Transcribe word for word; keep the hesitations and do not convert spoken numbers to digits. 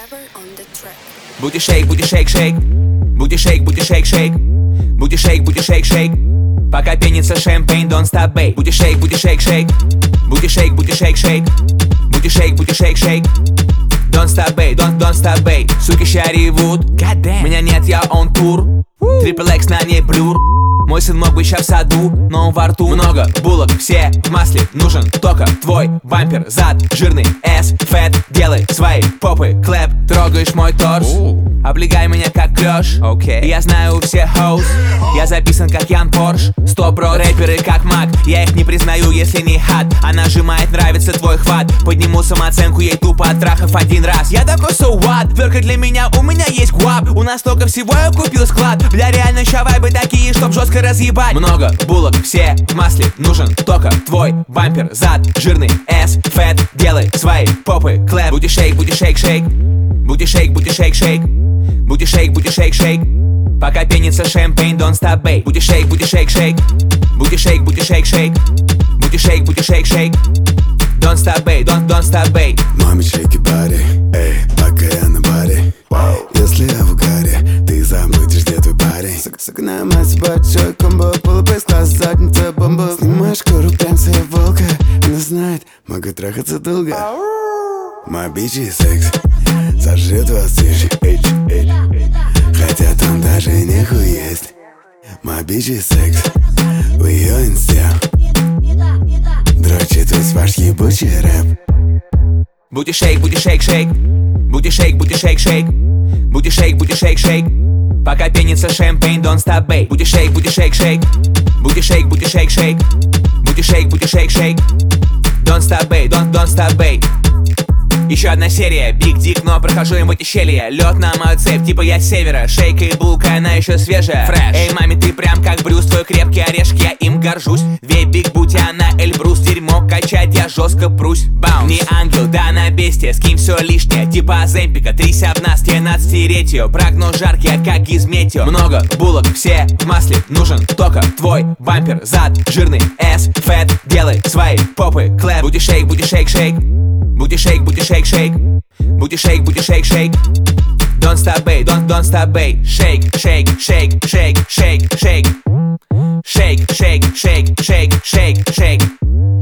Booty shake, booty shake, shake. Booty shake, booty shake, shake. Booty shake, booty shake, shake. Пока пенится шампейн, don't stop, babe. Booty shake, booty shake, shake. Booty shake, booty shake, shake. Booty shake, booty shake, shake. Don't stop, babe, don't, don't stop, babe. Суки ща ревут. Меня нет, я on тур. Triple X на ней блюр. Мой сын мог бы ща в саду, но он во рту. Много булок, все в масле. Нужен только твой бампер. Зад жирный, S, фэт. Делай свои попы, клэп. Трогаешь мой торс. Облегай меня как клёш. Okay. Я знаю у всех хоус. Я записан как Ян Порш. Сто бро, рэперы как маг. Я их не признаю, если не хат. Она сжимает, нравится твой хват. Подниму самооценку ей тупо от трахов один раз. Я такой so what? Только для меня, у меня есть гуап. У нас столько всего, я купил склад. Бля, реально ща вайбы такие, чтоб жестко разъебать. Много булок, все в масле. Нужен только твой бампер. Зад жирный, S, фэт. Делай свои попы, клэп. Booty shake, booty shake, shake. Booty shake, booty shake, shake. Booty shake, booty shake, shake. Пока пенится шампейн, don't stop, babe. Booty shake, booty shake, shake. Booty shake, booty shake, shake. Booty shake, booty shake, shake. Don't stop, babe, don't, don't stop, babe. Маме shake body, эй, пока я на баре. Если я в угаре, ты забудешь, где твой парень. Сука, на массе большой комбо, полупейс-класс, задница бомба. Снимаешь шкуру, прям своя волка. Она знает, могу трахаться долго. My bitch is секс, сожрет вас тише, эйч, эйч. Хотя там даже нехуй есть. My bitch is секс, в ее инсте. Дрочит весь ваш ебучий рэп. Booty shake, booty shake, shake. Booty shake, booty shake, shake. Booty shake, booty shake, shake. Пока пенится шампейн, don't stop, babe. Booty shake, booty shake, shake. Booty shake, booty shake, shake. Booty shake, booty shake, shake. Don't stop, babe, don't, don't stop, babe. Еще одна серия, Big Dick, но прохожу им в эти щели. Лед на мою цепь, типа я с севера. Шейка и булка, она еще свежая. Фрэш. Эй, маме, ты прям как Брюс, твой крепкий орешек, я им горжусь. Две Биг Бути, она Эльбрус. Дерьмо качать, я жестко прусь. Баунс. Не ангел, да на бестия, скинь все лишнее, типа Аземпика. Трись об нас, тебе надо стереть ее. Прогноз жаркий, я как из метео. Много булок, все в масле. Нужен только твой бампер. Зад жирный, S, фэт. Делай свои попы, клэп. Booty shake, booty shake, shake. Booty shake, booty shake, shake. Booty shake, booty shake, shake. Don't stop, babe, don't, don't stop, babe. Shake, shake, shake, shake, shake, shake. Shake, shake, shake, shake, shake, shake.